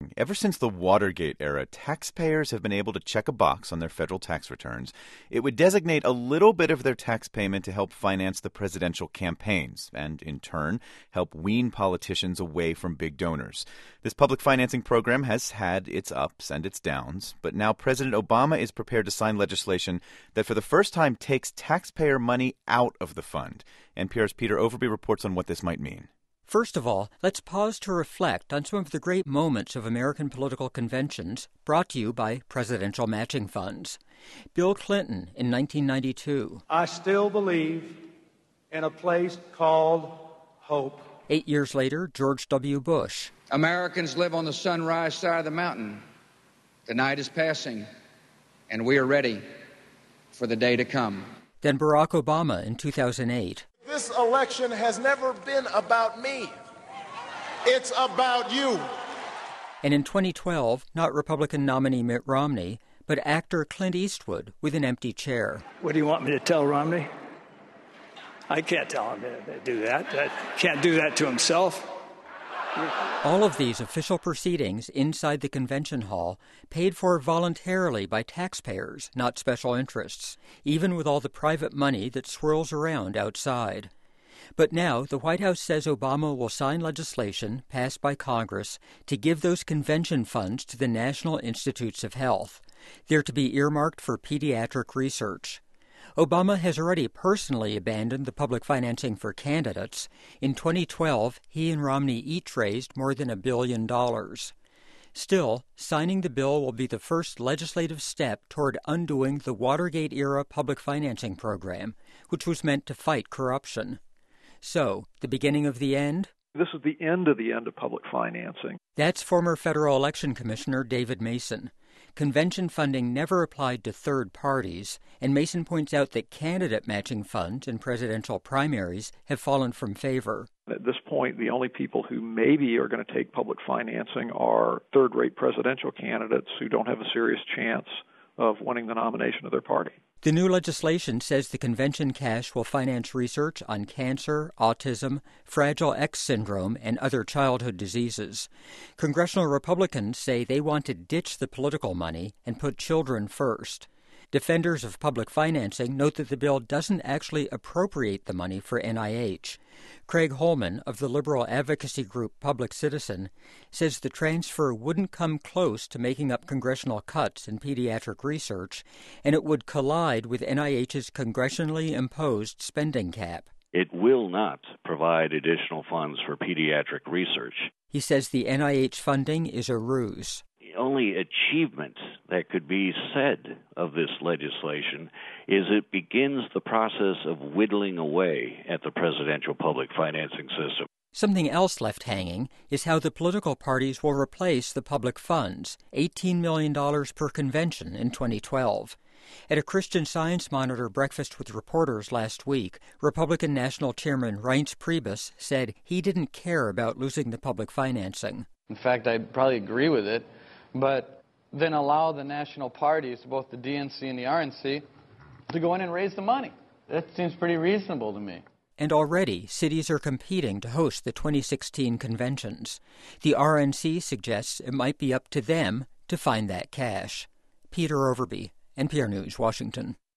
interesting. Ever since the Watergate era, taxpayers have been able to check a box on their federal tax returns. It would designate a little bit of their tax payment to help finance the presidential campaigns and, in turn, help wean politicians away from big donors. This public financing program has had its ups and its downs, but now President Obama is prepared to sign legislation that for the first time takes taxpayer money out of the fund. NPR's Peter Overby reports on what this might mean. First of all, let's pause to reflect on some of the great moments of American political conventions brought to you by presidential matching funds. Bill Clinton in 1992. I still believe in a place called hope. 8 years later, George W. Bush. Americans live on the sunrise side of the mountain. The night is passing, and we are ready for the day to come. Then Barack Obama in 2008. This election has never been about me. It's about you. And in 2012, not Republican nominee Mitt Romney, but actor Clint Eastwood with an empty chair. What do you want me to tell Romney? I can't tell him to do that. I can't do that to himself. All of these official proceedings inside the convention hall paid for voluntarily by taxpayers, not special interests, even with all the private money that swirls around outside. But now the White House says Obama will sign legislation passed by Congress to give those convention funds to the National Institutes of Health. They're to be earmarked for pediatric research. Obama has already personally abandoned the public financing for candidates. In 2012, he and Romney each raised more than $1 billion. Still, signing the bill will be the first legislative step toward undoing the Watergate-era public financing program, which was meant to fight corruption. So, the beginning of the end? This is the end of public financing. That's former Federal Election Commissioner David Mason. Convention funding never applied to third parties, and Mason points out that candidate matching funds in presidential primaries have fallen from favor. At this point, the only people who maybe are going to take public financing are third-rate presidential candidates who don't have a serious chance of winning the nomination of their party. The new legislation says the convention cash will finance research on cancer, autism, Fragile X syndrome, and other childhood diseases. Congressional Republicans say they want to ditch the political money and put children first. Defenders of public financing note that the bill doesn't actually appropriate the money for NIH. Craig Holman of the liberal advocacy group Public Citizen says the transfer wouldn't come close to making up congressional cuts in pediatric research, and it would collide with NIH's congressionally imposed spending cap. It will not provide additional funds for pediatric research. He says the NIH funding is a ruse. The only achievement that could be said of this legislation is it begins the process of whittling away at the presidential public financing system. Something else left hanging is how the political parties will replace the public funds, $18 million per convention in 2012. At a Christian Science Monitor breakfast with reporters last week, Republican National Chairman Reince Priebus said he didn't care about losing the public financing. In fact, I'd probably agree with it, but then allow the national parties, both the DNC and the RNC, to go in and raise the money. That seems pretty reasonable to me. And already, cities are competing to host the 2016 conventions. The RNC suggests it might be up to them to find that cash. Peter Overby, NPR News, Washington.